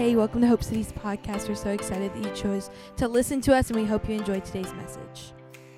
Hey, welcome to Hope City's podcast. We're so excited that you chose to listen to us, and we hope you enjoyed today's message.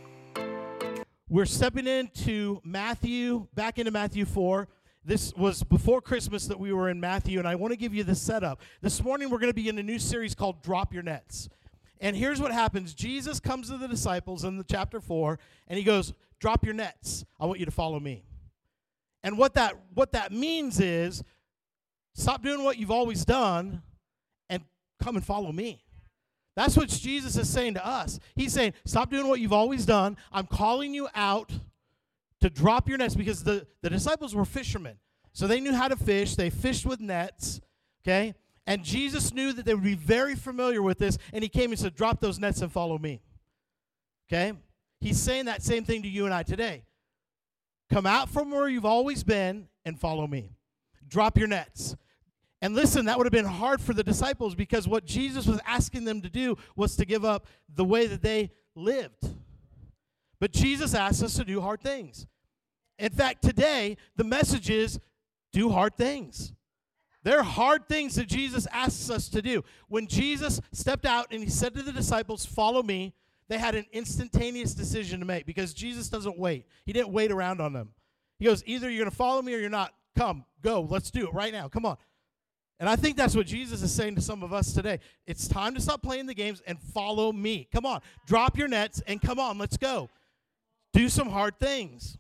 We're stepping into back into Matthew 4. This was before Christmas that we were in Matthew, and I want to give you the setup. This morning we're going to be in a new series called Drop Your Nets. And here's what happens. Jesus comes to the disciples in the chapter 4, and he goes, drop your nets. I want you to follow me. And what that means is, stop doing what you've always done and come and follow me. That's what Jesus is saying to us. He's saying, stop doing what you've always done. I'm calling you out to drop your nets, because the disciples were fishermen. So they knew how to fish. They fished with nets, okay? And Jesus knew that they would be very familiar with this, and he came and said, drop those nets and follow me, okay? He's saying that same thing to you and I today. Come out from where you've always been and follow me. Drop your nets. And listen, that would have been hard for the disciples, because what Jesus was asking them to do was to give up the way that they lived. But Jesus asked us to do hard things. In fact, today, the message is do hard things. There are hard things that Jesus asks us to do. When Jesus stepped out and he said to the disciples, follow me, they had an instantaneous decision to make, because Jesus doesn't wait. He didn't wait around on them. He goes, either you're going to follow me or you're not. Come, go, let's do it right now. Come on. And I think that's what Jesus is saying to some of us today. It's time to stop playing the games and follow me. Come on, drop your nets and come on, let's go. Do some hard things.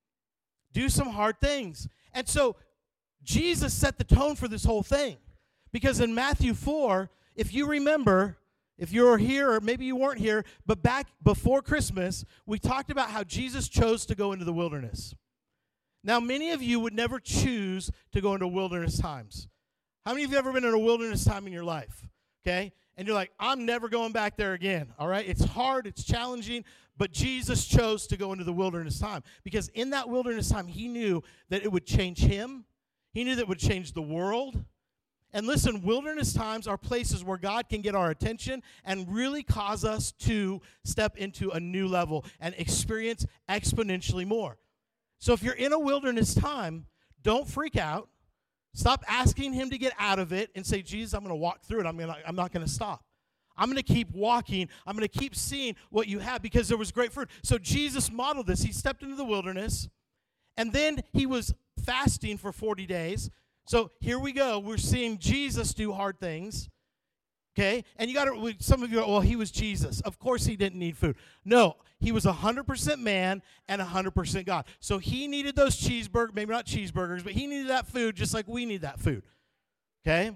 Do some hard things. And so Jesus set the tone for this whole thing. Because in Matthew 4, if you remember, if you were here or maybe you weren't here, but back before Christmas, we talked about how Jesus chose to go into the wilderness. Now, many of you would never choose to go into wilderness times. How many of you have ever been in a wilderness time in your life, okay? And you're like, I'm never going back there again, all right? It's hard, it's challenging, but Jesus chose to go into the wilderness time, because in that wilderness time, he knew that it would change him. He knew that it would change the world. And listen, wilderness times are places where God can get our attention and really cause us to step into a new level and experience exponentially more. So if you're in a wilderness time, don't freak out. Stop asking him to get out of it and say, Jesus, I'm going to walk through it. I'm not going to stop. I'm going to keep walking. I'm going to keep seeing what you have, because there was great fruit. So Jesus modeled this. He stepped into the wilderness, and then he was fasting for 40 days. So here we go. We're seeing Jesus do hard things, okay? And some of you are, well, he was Jesus. Of course he didn't need food. No, he was 100% man and 100% God. So he needed those cheeseburgers, maybe not cheeseburgers, but he needed that food just like we need that food, okay?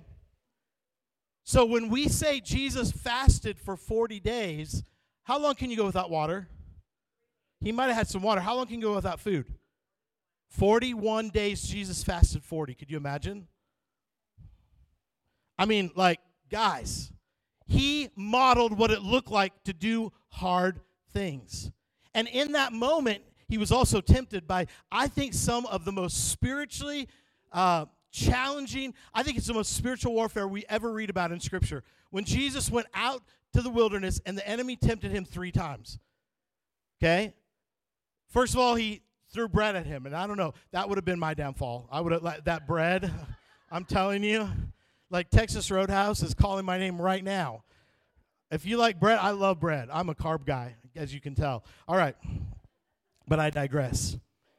So when we say Jesus fasted for 40 days, how long can you go without water? He might have had some water. How long can you go without food? 41 days Jesus fasted 40. Could you imagine? I mean, guys, he modeled what it looked like to do hard things. And in that moment, he was also tempted by, I think, some of the most spiritually challenging, I think it's the most spiritual warfare we ever read about in Scripture. When Jesus went out to the wilderness and the enemy tempted him 3 times. Okay? First of all, he threw bread at him, and I don't know, that would have been my downfall. I would have let that bread, I'm telling you, like Texas Roadhouse is calling my name right now. If you like bread, I love bread. I'm a carb guy, as you can tell. All right, but I digress.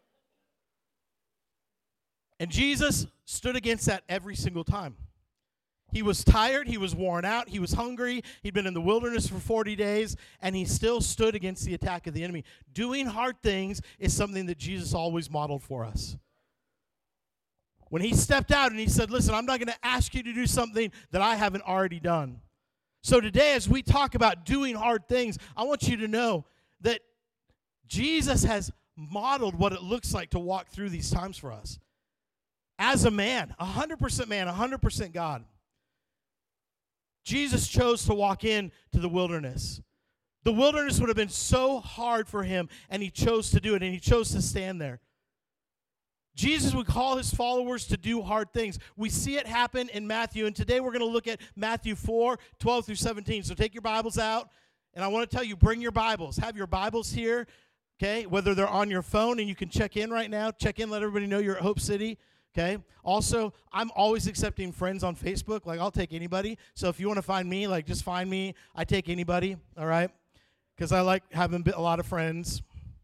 And Jesus stood against that every single time. He was tired, he was worn out, he was hungry, he'd been in the wilderness for 40 days, and he still stood against the attack of the enemy. Doing hard things is something that Jesus always modeled for us. When he stepped out and he said, listen, I'm not going to ask you to do something that I haven't already done. So today, as we talk about doing hard things, I want you to know that Jesus has modeled what it looks like to walk through these times for us. As a man, 100% man, 100% God. Jesus chose to walk into the wilderness. The wilderness would have been so hard for him, and he chose to do it, and he chose to stand there. Jesus would call his followers to do hard things. We see it happen in Matthew, and today we're going to look at Matthew 4, 12 through 17. So take your Bibles out, and I want to tell you, bring your Bibles. Have your Bibles here, okay, whether they're on your phone, and you can check in right now. Check in, let everybody know you're at Hope City, Okay? Also, I'm always accepting friends on Facebook. Like, I'll take anybody. So if you want to find me, like, just find me. I take anybody, all right? Because I like having a lot of friends.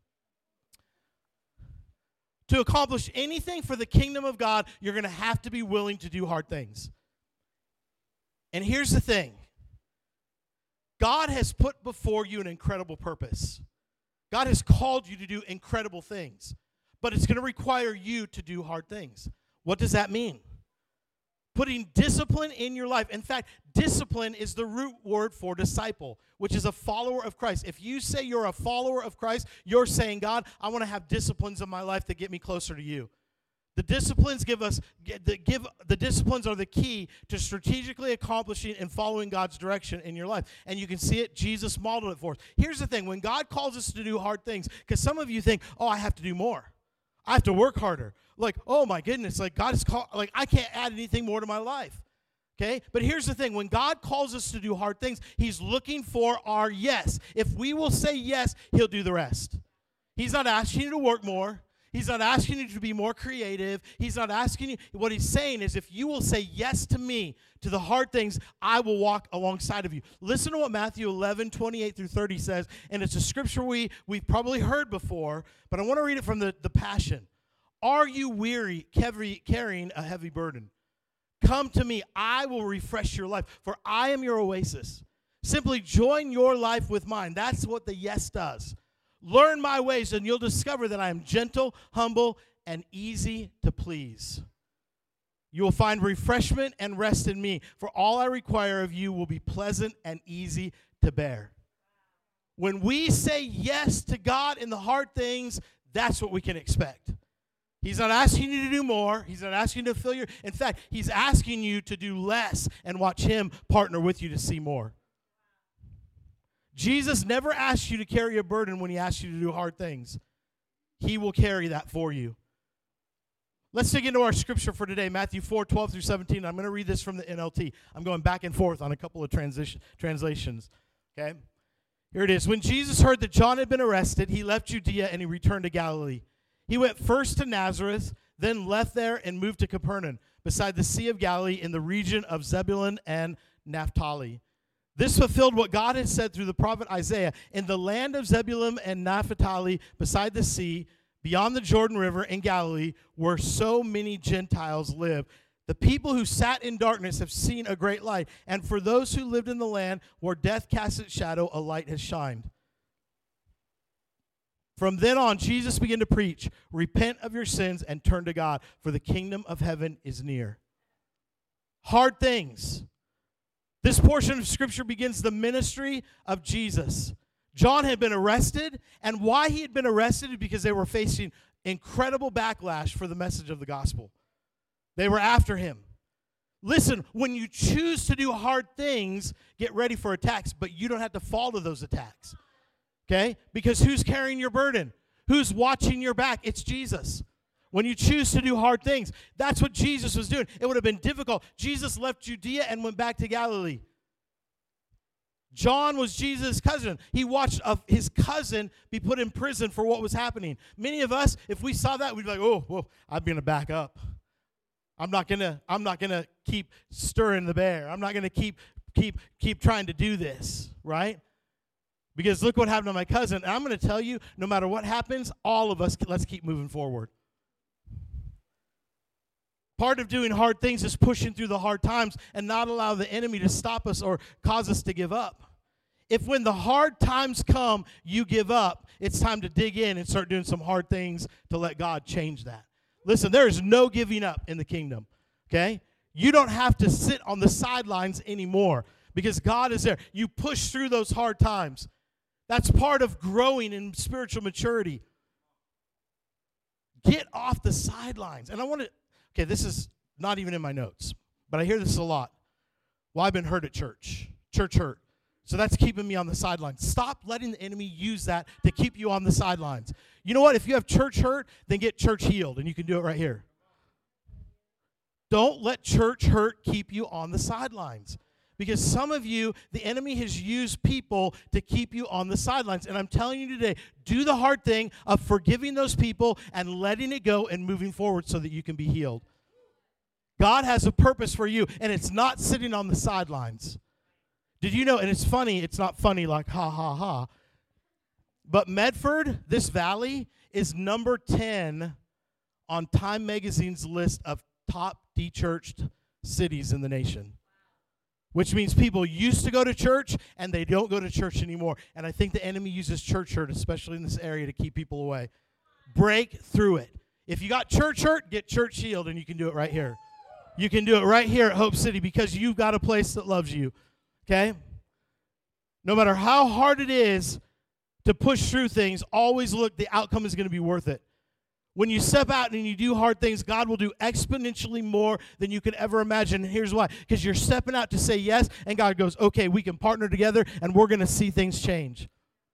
To accomplish anything for the kingdom of God, you're going to have to be willing to do hard things. And here's the thing. God has put before you an incredible purpose. God has called you to do incredible things. But it's going to require you to do hard things. What does that mean? Putting discipline in your life. In fact, discipline is the root word for disciple, which is a follower of Christ. If you say you're a follower of Christ, you're saying, God, I want to have disciplines in my life that get me closer to you. The disciplines the disciplines are the key to strategically accomplishing and following God's direction in your life. And you can see it, Jesus modeled it for us. Here's the thing, when God calls us to do hard things, because some of you think, oh, I have to do more. I have to work harder. Like, oh my goodness, like God is like I can't add anything more to my life. Okay? But here's the thing, when God calls us to do hard things, he's looking for our yes. If we will say yes, he'll do the rest. He's not asking you to work more. He's not asking you to be more creative. He's not asking you. What he's saying is if you will say yes to me, to the hard things, I will walk alongside of you. Listen to what Matthew 11:28-30 says, and it's a scripture we've probably heard before, but I want to read it from the Passion. Are you weary, carrying a heavy burden? Come to me, I will refresh your life, for I am your oasis. Simply join your life with mine. That's what the yes does. Learn my ways, and you'll discover that I am gentle, humble, and easy to please. You will find refreshment and rest in me, for all I require of you will be pleasant and easy to bear. When we say yes to God in the hard things, that's what we can expect. He's not asking you to do more. He's not asking you to fill your... In fact, he's asking you to do less and watch him partner with you to see more. Jesus never asked you to carry a burden when he asked you to do hard things. He will carry that for you. Let's dig into our scripture for today, Matthew 4:12-17. I'm going to read this from the NLT. I'm going back and forth on a couple of translations. Okay? Here it is. When Jesus heard that John had been arrested, he left Judea and he returned to Galilee. He went first to Nazareth, then left there and moved to Capernaum, beside the Sea of Galilee in the region of Zebulun and Naphtali. This fulfilled what God had said through the prophet Isaiah. In the land of Zebulun and Naphtali, beside the sea, beyond the Jordan River in Galilee, where so many Gentiles live. The people who sat in darkness have seen a great light. And for those who lived in the land where death cast its shadow, a light has shined. From then on, Jesus began to preach, repent of your sins and turn to God, for the kingdom of heaven is near. Hard things. This portion of Scripture begins the ministry of Jesus. John had been arrested, and why he had been arrested is because they were facing incredible backlash for the message of the gospel. They were after him. Listen, when you choose to do hard things, get ready for attacks, but you don't have to fall to those attacks. Okay? Because who's carrying your burden? Who's watching your back? It's Jesus. When you choose to do hard things, that's what Jesus was doing. It would have been difficult. Jesus left Judea and went back to Galilee. John was Jesus' cousin. He watched his cousin be put in prison for what was happening. Many of us, if we saw that, we'd be like, oh, well, I'm going to back up. I'm not gonna keep stirring the bear. I'm not gonna keep trying to do this, right? Because look what happened to my cousin. And I'm going to tell you, no matter what happens, all of us, let's keep moving forward. Part of doing hard things is pushing through the hard times and not allow the enemy to stop us or cause us to give up. If when the hard times come, you give up, it's time to dig in and start doing some hard things to let God change that. Listen, there is no giving up in the kingdom, okay? You don't have to sit on the sidelines anymore because God is there. You push through those hard times. That's part of growing in spiritual maturity. Get off the sidelines. And I want to, okay, this is not even in my notes, but I hear this a lot. Well, I've been hurt at church. Church hurt. So that's keeping me on the sidelines. Stop letting the enemy use that to keep you on the sidelines. You know what? If you have church hurt, then get church healed, and you can do it right here. Don't let church hurt keep you on the sidelines. Because some of you, the enemy has used people to keep you on the sidelines. And I'm telling you today, do the hard thing of forgiving those people and letting it go and moving forward so that you can be healed. God has a purpose for you, and it's not sitting on the sidelines. Did you know, and it's funny, it's not funny like ha, ha, ha, but Medford, this valley, is number 10 on Time Magazine's list of top de-churched cities in the nation, which means people used to go to church, and they don't go to church anymore. And I think the enemy uses church hurt, especially in this area, to keep people away. Break through it. If you got church hurt, get church healed, and you can do it right here. You can do it right here at Hope City because you've got a place that loves you, okay? No matter how hard it is to push through things, always look, the outcome is going to be worth it. When you step out and you do hard things, God will do exponentially more than you could ever imagine. And here's why. Because you're stepping out to say yes, and God goes, okay, we can partner together, and we're going to see things change.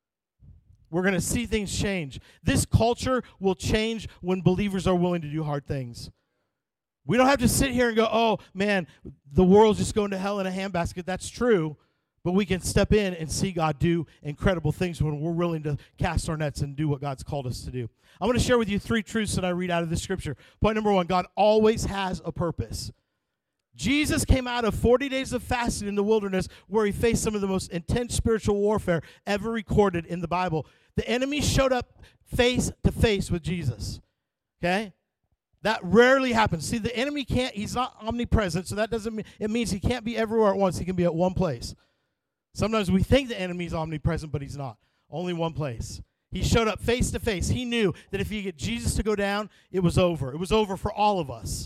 We're going to see things change. This culture will change when believers are willing to do hard things. We don't have to sit here and go, oh, man, the world's just going to hell in a handbasket. That's true. But we can step in and see God do incredible things when we're willing to cast our nets and do what God's called us to do. I'm going to share with you 3 truths that I read out of the scripture. Point number 1, God always has a purpose. Jesus came out of 40 days of fasting in the wilderness where he faced some of the most intense spiritual warfare ever recorded in the Bible. The enemy showed up face to face with Jesus, okay? That rarely happens. See, the enemy he's not omnipresent, so that doesn't mean, it means he can't be everywhere at once. He can be at one place. Sometimes we think the enemy's omnipresent, but he's not. Only one place. He showed up face to face. He knew that if he get Jesus to go down, it was over. It was over for all of us.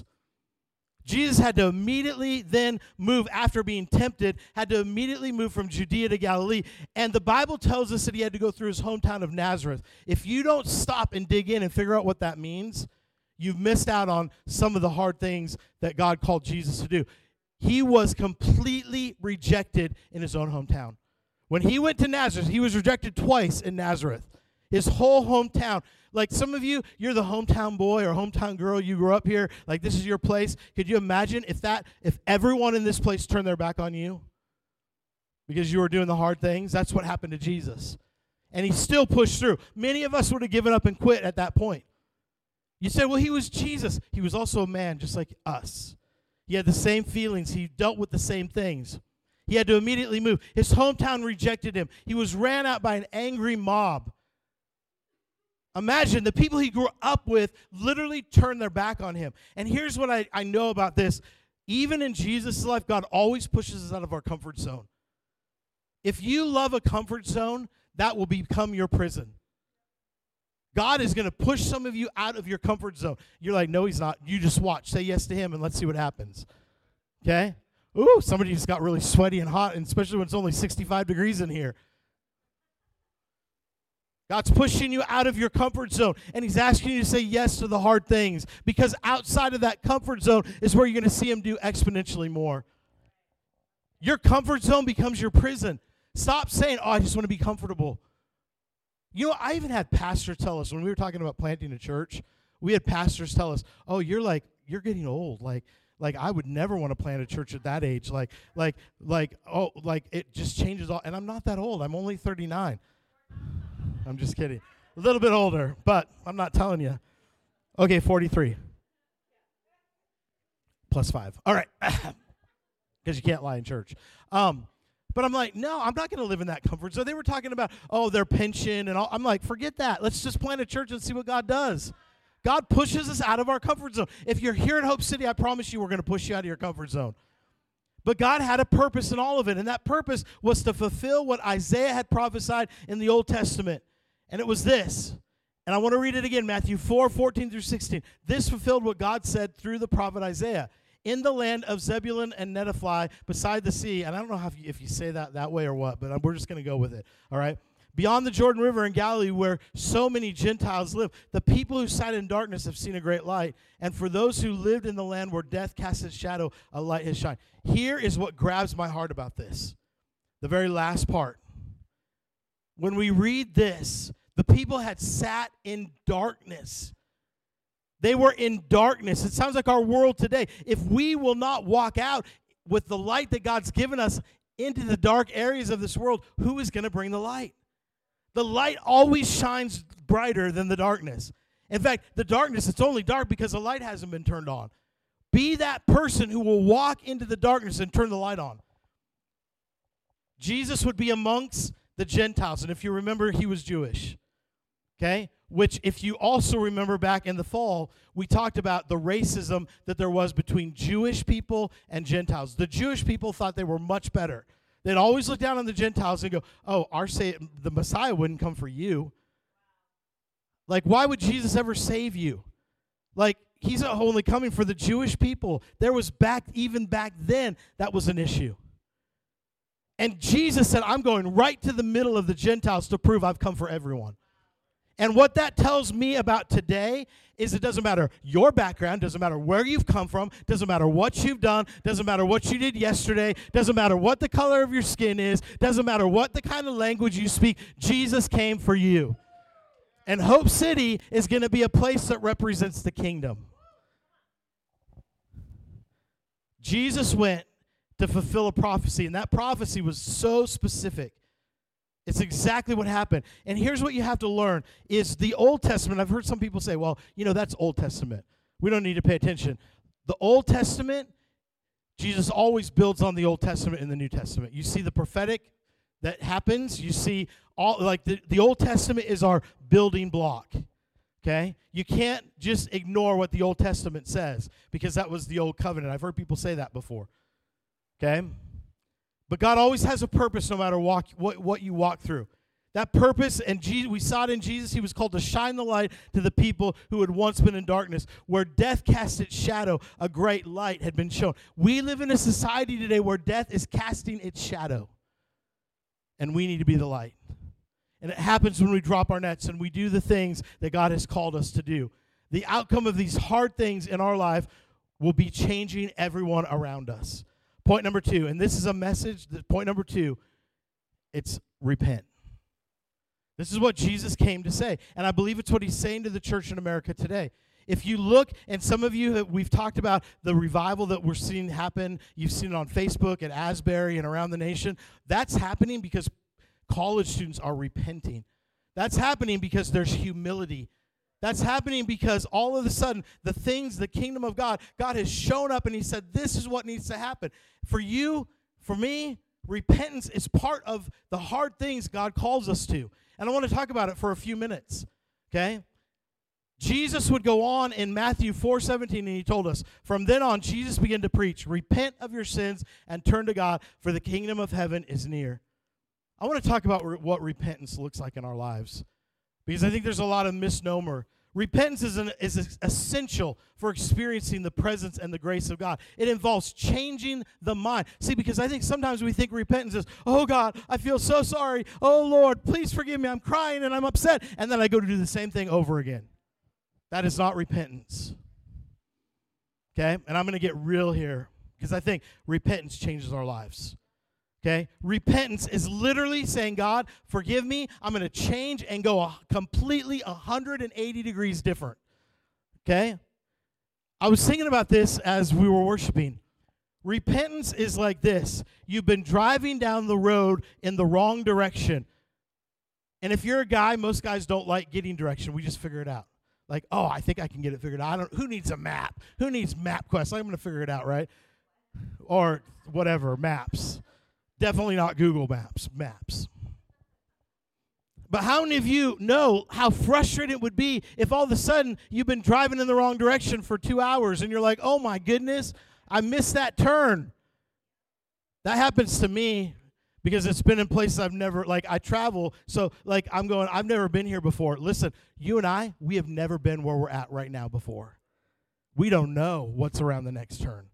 Jesus had to immediately then move, after being tempted, had to immediately move from Judea to Galilee. And the Bible tells us that he had to go through his hometown of Nazareth. If you don't stop and dig in and figure out what that means, you've missed out on some of the hard things that God called Jesus to do. He was completely rejected in his own hometown. When he went to Nazareth, he was rejected twice in Nazareth. His whole hometown. Like some of you, you're the hometown boy or hometown girl. You grew up here. Like this is your place. Could you imagine if everyone in this place turned their back on you because you were doing the hard things? That's what happened to Jesus. And he still pushed through. Many of us would have given up and quit at that point. You said, well, he was Jesus. He was also a man just like us. He had the same feelings. He dealt with the same things. He had to immediately move. His hometown rejected him. He was ran out by an angry mob. Imagine the people he grew up with literally turned their back on him. And here's what I know about this. Even in Jesus' life, God always pushes us out of our comfort zone. If you love a comfort zone, that will become your prison. God is going to push some of you out of your comfort zone. You're like, no, he's not. You just watch. Say yes to him, and let's see what happens. Okay? Ooh, somebody just got really sweaty and hot, and especially when it's only 65 degrees in here. God's pushing you out of your comfort zone, and he's asking you to say yes to the hard things, because outside of that comfort zone is where you're going to see him do exponentially more. Your comfort zone becomes your prison. Stop saying, oh, I just want to be comfortable. You know, I even had pastors tell us when we were talking about planting a church, we had pastors tell us, oh, you're getting old. Like I would never want to plant a church at that age. Like it just changes all. And I'm not that old. I'm only 39. I'm just kidding. A little bit older, but I'm not telling you. Okay, 43. Plus 5. All right. Because you can't lie in church. But I'm like, no, I'm not going to live in that comfort zone. They were talking about, oh, their pension and all. I'm like, forget that. Let's just plant a church and see what God does. God pushes us out of our comfort zone. If you're here at Hope City, I promise you we're going to push you out of your comfort zone. But God had a purpose in all of it, and that purpose was to fulfill what Isaiah had prophesied in the Old Testament. And it was this. And I want to read it again, Matthew 4:14-16. This fulfilled what God said through the prophet Isaiah. In the land of Zebulun and Nephtali, beside the sea, and I don't know if you say that way or what, but we're just going to go with it, all right? Beyond the Jordan River in Galilee, where so many Gentiles live, the people who sat in darkness have seen a great light. And for those who lived in the land where death cast its shadow, a light has shined. Here is what grabs my heart about this, the very last part. When we read this, the people had sat in darkness. They were in darkness. It sounds like our world today. If we will not walk out with the light that God's given us into the dark areas of this world, who is going to bring the light? The light always shines brighter than the darkness. In fact, the darkness, it's only dark because the light hasn't been turned on. be that person who will walk into the darkness and turn the light on. Jesus would be amongst the Gentiles. And if you remember, he was Jewish. Okay? Which, if you also remember back in the fall, we talked about the racism that there was between Jewish people and Gentiles. The Jewish people thought they were much better. They'd always look down on the Gentiles and go, oh, the Messiah wouldn't come for you. Like, why would Jesus ever save you? Like, he's only coming for the Jewish people. There was even back then, that was an issue. And Jesus said, I'm going right to the middle of the Gentiles to prove I've come for everyone. And what that tells me about today is it doesn't matter your background, doesn't matter where you've come from, doesn't matter what you've done, doesn't matter what you did yesterday, doesn't matter what the color of your skin is, doesn't matter what the kind of language you speak, Jesus came for you. And Hope City is going to be a place that represents the kingdom. Jesus went to fulfill a prophecy, and that prophecy was so specific. It's exactly what happened. And here's what you have to learn is the Old Testament. I've heard some people say, well, that's Old Testament. We don't need to pay attention. The Old Testament, Jesus always builds on the Old Testament in the New Testament. You see the prophetic that happens. You see all the Old Testament is our building block. Okay? You can't just ignore what the Old Testament says because that was the Old Covenant. I've heard people say that before. Okay? But God always has a purpose no matter what you walk through. That purpose, and we saw it in Jesus, he was called to shine the light to the people who had once been in darkness. Where death cast its shadow, a great light had been shown. We live in a society today where death is casting its shadow. And we need to be the light. And it happens when we drop our nets and we do the things that God has called us to do. The outcome of these hard things in our life will be changing everyone around us. Point number 2, and this is a message, point number 2, it's repent. This is what Jesus came to say, and I believe it's what he's saying to the church in America today. If you look, and some of you, we've talked about the revival that we're seeing happen. You've seen it on Facebook, at Asbury, and around the nation. That's happening because college students are repenting. That's happening because there's humility. That's happening because all of a sudden, the kingdom of God has shown up and he said, this is what needs to happen. For you, for me, repentance is part of the hard things God calls us to. And I want to talk about it for a few minutes, okay? Jesus would go on in Matthew 4:17, and he told us, from then on, Jesus began to preach, repent of your sins and turn to God, for the kingdom of heaven is near. I want to talk about what repentance looks like in our lives. Because I think there's a lot of misnomer. Repentance is essential for experiencing the presence and the grace of God. It involves changing the mind. See, because I think sometimes we think repentance is, oh God, I feel so sorry. Oh Lord, please forgive me. I'm crying and I'm upset. And then I go to do the same thing over again. That is not repentance. Okay? And I'm going to get real here because I think repentance changes our lives. Okay? Repentance is literally saying, God, forgive me. I'm going to change and go completely 180 degrees different. Okay? I was thinking about this as we were worshiping. Repentance is like this. You've been driving down the road in the wrong direction. And if you're a guy, most guys don't like getting direction. We just figure it out. Like, oh, I think I can get it figured out. Who needs a map? Who needs MapQuest? I'm going to figure it out, right? Or whatever, maps. Definitely not Google Maps. But how many of you know how frustrating it would be if all of a sudden you've been driving in the wrong direction for 2 hours and you're like, oh my goodness, I missed that turn. That happens to me because it's been in places I've never, I travel, so I'm going, I've never been here before. Listen, you and I, we have never been where we're at right now before. We don't know what's around the next turn.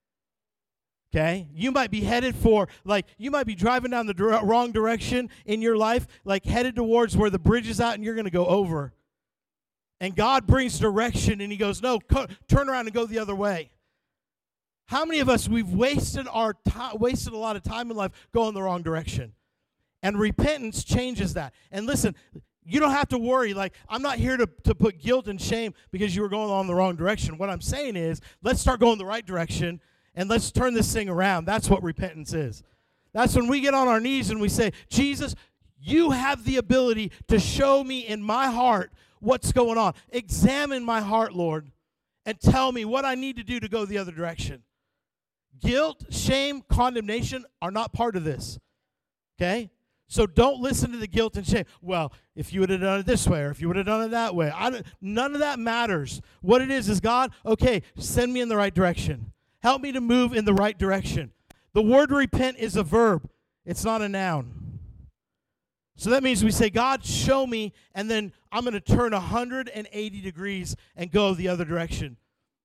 Okay? You might be headed for, you might be driving down the wrong direction in your life, headed towards where the bridge is at and you're going to go over. And God brings direction and he goes, no, turn around and go the other way. How many of us, we've wasted wasted a lot of time in life going the wrong direction? And repentance changes that. And listen, you don't have to worry. I'm not here to put guilt and shame because you were going on the wrong direction. What I'm saying is, let's start going the right direction. And let's turn this thing around. That's what repentance is. That's when we get on our knees and we say, Jesus, you have the ability to show me in my heart what's going on. Examine my heart, Lord, and tell me what I need to do to go the other direction. Guilt, shame, condemnation are not part of this, okay? So don't listen to the guilt and shame. Well, if you would have done it this way or if you would have done it that way, none of that matters. What it is God, okay, send me in the right direction. Help me to move in the right direction. The word repent is a verb. It's not a noun. So that means we say, God, show me, and then I'm going to turn 180 degrees and go the other direction.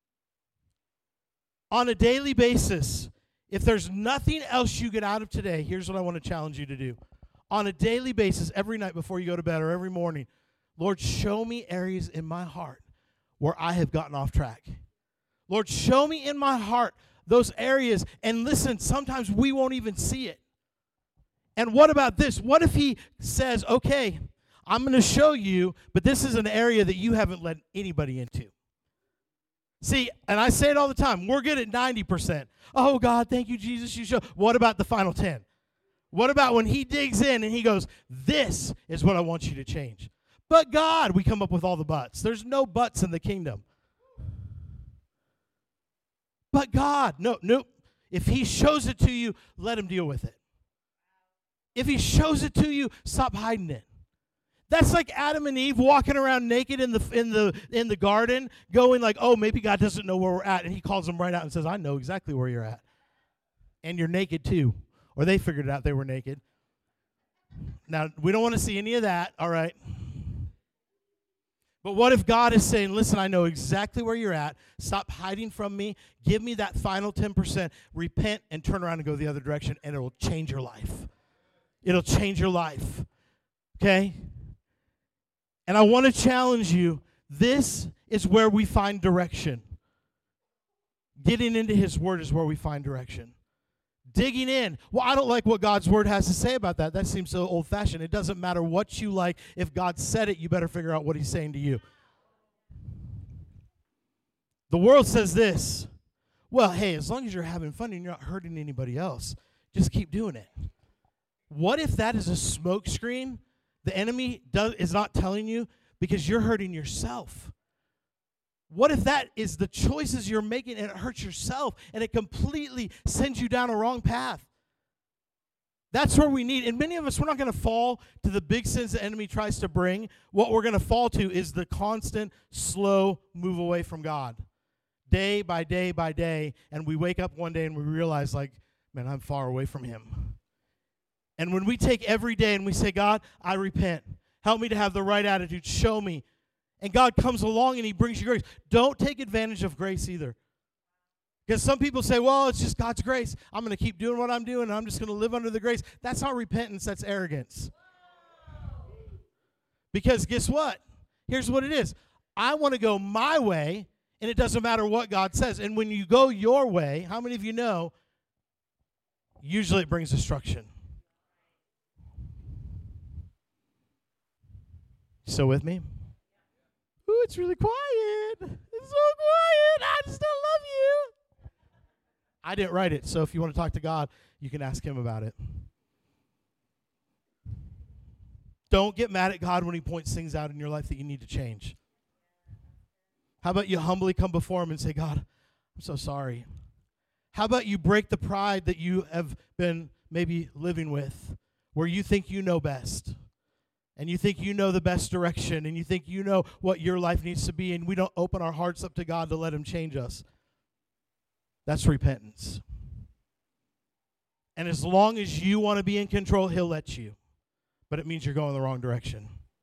On a daily basis, if there's nothing else you get out of today, here's what I want to challenge you to do. On a daily basis, every night before you go to bed or every morning, Lord, show me areas in my heart where I have gotten off track. Lord, show me in my heart those areas. And listen, sometimes we won't even see it. And what about this? What if he says, okay, I'm going to show you, but this is an area that you haven't let anybody into. See, and I say it all the time, we're good at 90%. Oh, God, thank you, Jesus, you show. What about the final 10? What about when he digs in and he goes, this is what I want you to change? But God, we come up with all the buts. There's no buts in the kingdom. But God, nope. If he shows it to you, let him deal with it. If he shows it to you, stop hiding it. That's like Adam and Eve walking around naked in the garden, going like, oh, maybe God doesn't know where we're at. And he calls them right out and says, I know exactly where you're at. And you're naked too. Or they figured it out they were naked. Now, we don't want to see any of that, all right? But what if God is saying, listen, I know exactly where you're at. Stop hiding from me. Give me that final 10%. Repent and turn around and go the other direction, and it will change your life. It'll change your life, okay? And I want to challenge you. This is where we find direction. Getting into his word is where we find direction. Digging in. Well, I don't like what God's word has to say about that. That seems so old-fashioned. It doesn't matter what you like. If God said it, you better figure out what he's saying to you. The world says this. Well, hey, as long as you're having fun and you're not hurting anybody else, just keep doing it. What if that is a smoke screen? The enemy is not telling you because you're hurting yourself. What if that is the choices you're making and it hurts yourself and it completely sends you down a wrong path? That's where we need, and many of us, we're not going to fall to the big sins the enemy tries to bring. What we're going to fall to is the constant, slow move away from God. Day by day by day, and we wake up one day and we realize, like, man, I'm far away from him. And when we take every day and we say, God, I repent. Help me to have the right attitude. Show me. And God comes along and he brings you grace. Don't take advantage of grace either. Because some people say, well, it's just God's grace. I'm going to keep doing what I'm doing, and I'm just going to live under the grace. That's not repentance. That's arrogance. Because guess what? Here's what it is. I want to go my way, and it doesn't matter what God says. And when you go your way, how many of you know, usually it brings destruction. So with me? Ooh, it's really quiet. It's so quiet. I just don't love you. I didn't write it, so if you want to talk to God, you can ask him about it. Don't get mad at God when he points things out in your life that you need to change. How about you humbly come before him and say, God, I'm so sorry. How about you break the pride that you have been maybe living with, where you think you know best? And you think you know the best direction, and you think you know what your life needs to be, and we don't open our hearts up to God to let him change us. That's repentance. And as long as you want to be in control, he'll let you. But it means you're going the wrong direction.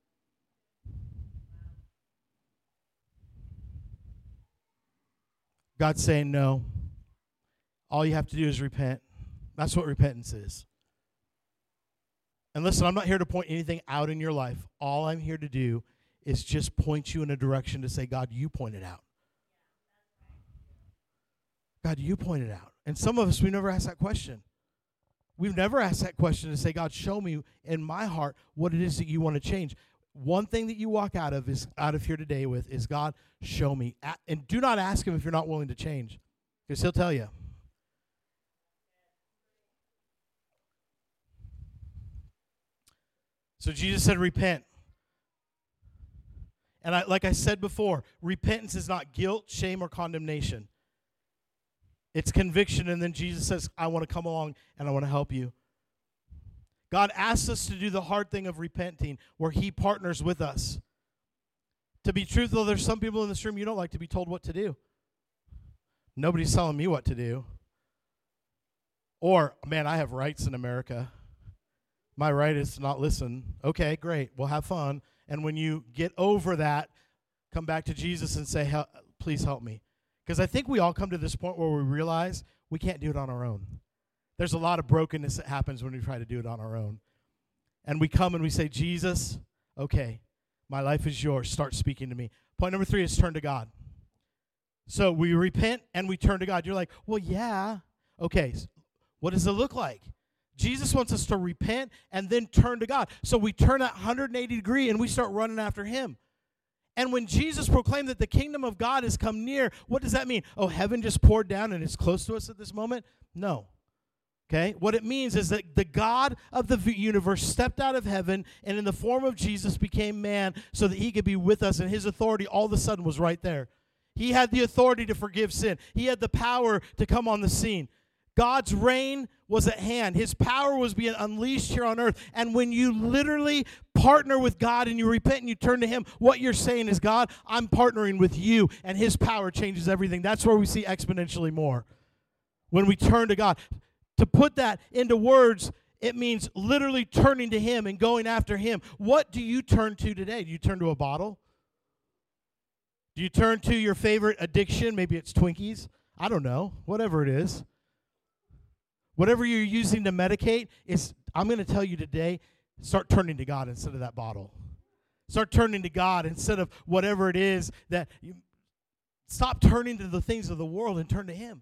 God's saying no. All you have to do is repent. That's what repentance is. And listen, I'm not here to point anything out in your life. All I'm here to do is just point you in a direction to say, God, you point it out. God, you point it out. And some of us, we never ask that question. We've never asked that question to say, God, show me in my heart what it is that you want to change. One thing that you walk out of here today with is, God, show me. And do not ask him if you're not willing to change, because he'll tell you. So Jesus said, repent. And like I said before, repentance is not guilt, shame, or condemnation. It's conviction, and then Jesus says, I want to come along and I want to help you. God asks us to do the hard thing of repenting, where he partners with us. To be truthful, there's some people in this room, you don't like to be told what to do. Nobody's telling me what to do. Or, man, I have rights in America. My right is to not listen. Okay, great. We'll have fun. And when you get over that, come back to Jesus and say, please help me. Because I think we all come to this point where we realize we can't do it on our own. There's a lot of brokenness that happens when we try to do it on our own. And we come and we say, Jesus, okay, my life is yours. Start speaking to me. Point number 3 is turn to God. So we repent and we turn to God. You're like, well, yeah. Okay, what does it look like? Jesus wants us to repent and then turn to God. So we turn at 180 degree and we start running after him. And when Jesus proclaimed that the kingdom of God has come near, what does that mean? Oh, heaven just poured down and it's close to us at this moment? No. Okay? What it means is that the God of the universe stepped out of heaven and in the form of Jesus became man so that he could be with us, and his authority all of a sudden was right there. He had the authority to forgive sin. He had the power to come on the scene. God's reign was at hand. His power was being unleashed here on earth. And when you literally partner with God and you repent and you turn to him, what you're saying is, God, I'm partnering with you, and his power changes everything. That's where we see exponentially more. When we turn to God. To put that into words, it means literally turning to him and going after him. What do you turn to today? Do you turn to a bottle? Do you turn to your favorite addiction? Maybe it's Twinkies. I don't know. Whatever it is. Whatever you're using to medicate, I'm going to tell you today, start turning to God instead of that bottle. Start turning to God instead of whatever it is that you stop turning to the things of the world and turn to him.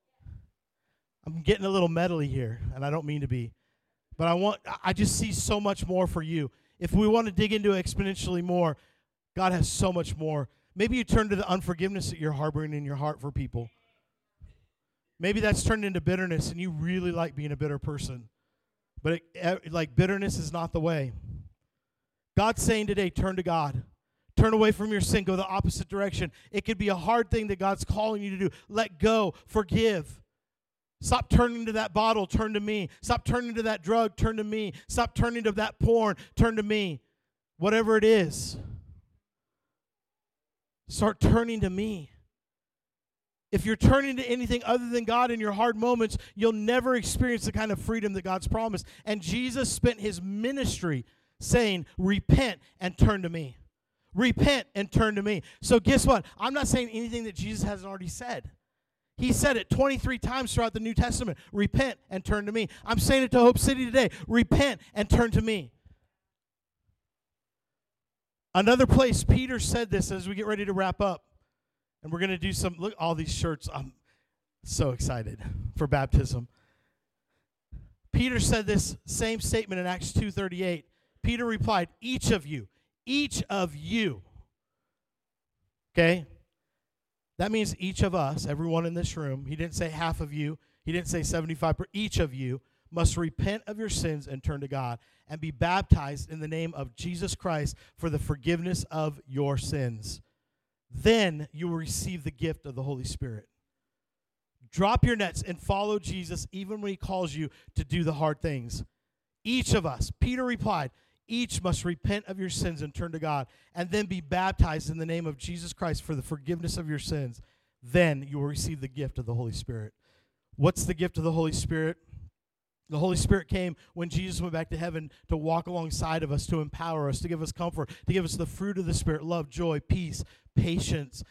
I'm getting a little medley here, and I don't mean to be. But I just see so much more for you. If we want to dig into exponentially more, God has so much more. Maybe you turn to the unforgiveness that you're harboring in your heart for people. Maybe that's turned into bitterness, and you really like being a bitter person. But bitterness is not the way. God's saying today, turn to God. Turn away from your sin. Go the opposite direction. It could be a hard thing that God's calling you to do. Let go. Forgive. Stop turning to that bottle. Turn to me. Stop turning to that drug. Turn to me. Stop turning to that porn. Turn to me. Whatever it is. Start turning to me. If you're turning to anything other than God in your hard moments, you'll never experience the kind of freedom that God's promised. And Jesus spent his ministry saying, repent and turn to me. Repent and turn to me. So guess what? I'm not saying anything that Jesus hasn't already said. He said it 23 times throughout the New Testament. Repent and turn to me. I'm saying it to Hope City today. Repent and turn to me. Another place, Peter said this as we get ready to wrap up. And we're going to do look, all these shirts. I'm so excited for baptism. Peter said this same statement in Acts 2:38. Peter replied, each of you. Okay? That means each of us, everyone in this room. He didn't say half of you. He didn't say 75%. Each of you must repent of your sins and turn to God and be baptized in the name of Jesus Christ for the forgiveness of your sins. Then you will receive the gift of the Holy Spirit. Drop your nets and follow Jesus even when he calls you to do the hard things. Each of us, Peter replied, each must repent of your sins and turn to God and then be baptized in the name of Jesus Christ for the forgiveness of your sins. Then you will receive the gift of the Holy Spirit. What's the gift of the Holy Spirit? The Holy Spirit came when Jesus went back to heaven to walk alongside of us, to empower us, to give us comfort, to give us the fruit of the Spirit, love, joy, peace, patience,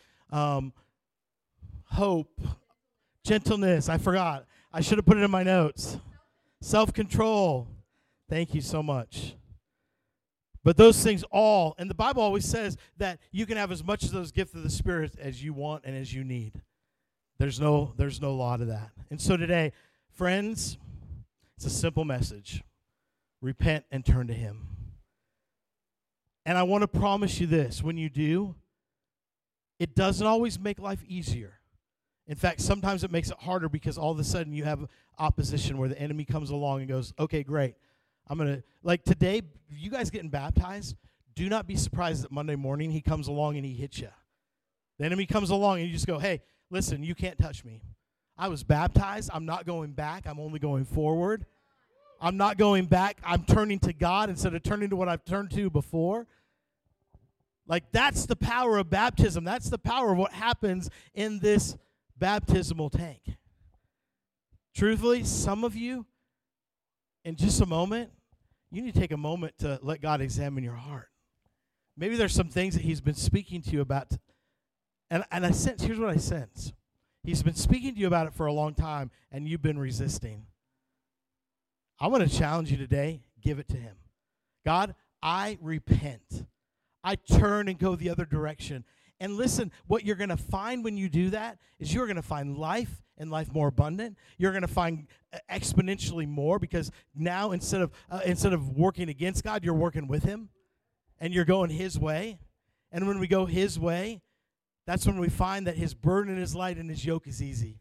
hope, gentleness. I forgot. I should have put it in my notes. Self-control. Thank you so much. But those things all, and the Bible always says that you can have as much of those gifts of the Spirit as you want and as you need. There's no law to that. And so today, friends, it's a simple message. Repent and turn to him. And I want to promise you this. When you do, it doesn't always make life easier. In fact, sometimes it makes it harder because all of a sudden you have opposition where the enemy comes along and goes, okay, great. I'm going to, like today, you guys getting baptized, do not be surprised that Monday morning he comes along and he hits you. The enemy comes along and you just go, hey, listen, you can't touch me. I was baptized. I'm not going back. I'm only going forward. I'm not going back. I'm turning to God instead of turning to what I've turned to before. Like, that's the power of baptism. That's the power of what happens in this baptismal tank. Truthfully, some of you, in just a moment, you need to take a moment to let God examine your heart. Maybe there's some things that he's been speaking to you about. And I sense, here's what I sense. He's been speaking to you about it for a long time, and you've been resisting. I want to challenge you today, give it to him. God, I repent. I turn and go the other direction. And listen, what you're going to find when you do that is you're going to find life and life more abundant. You're going to find exponentially more, because now instead of working against God, you're working with him, and you're going his way. And when we go his way, that's when we find that his burden is light and his yoke is easy.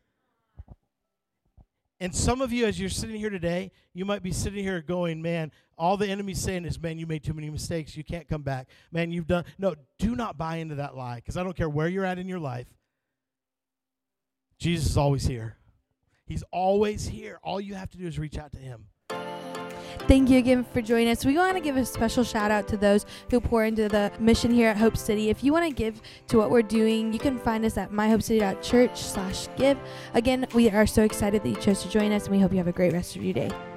And some of you, as you're sitting here today, you might be sitting here going, man, all the enemy's saying is, man, you made too many mistakes. You can't come back. Man, you've done. No, do not buy into that lie, because I don't care where you're at in your life. Jesus is always here. He's always here. All you have to do is reach out to him. Thank you again for joining us. We want to give a special shout out to those who pour into the mission here at Hope City. If you want to give to what we're doing, you can find us at myhopecity.church/give. Again, we are so excited that you chose to join us, and we hope you have a great rest of your day.